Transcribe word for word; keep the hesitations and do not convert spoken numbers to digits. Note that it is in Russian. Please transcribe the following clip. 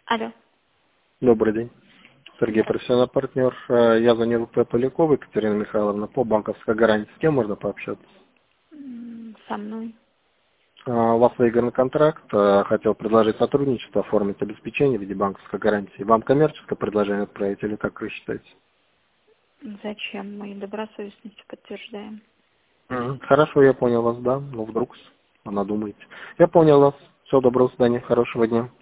Алло. Добрый день. Сергей, профессиональный партнер. Э, Я звонил П. Полякова Екатерина Михайловна по банковской гарантии. С кем можно пообщаться? М, Со мной. Э, У вас выигран контракт. э, Хотел предложить сотрудничество, оформить обеспечение в виде банковской гарантии. Вам коммерческое предложение отправить или как вы считаете? Зачем? Мы добросовестностью подтверждаем. Мгм. Хорошо, я понял вас, да. Но вдруг она думаете. Я понял вас. Всего доброго, до свидания, хорошего дня.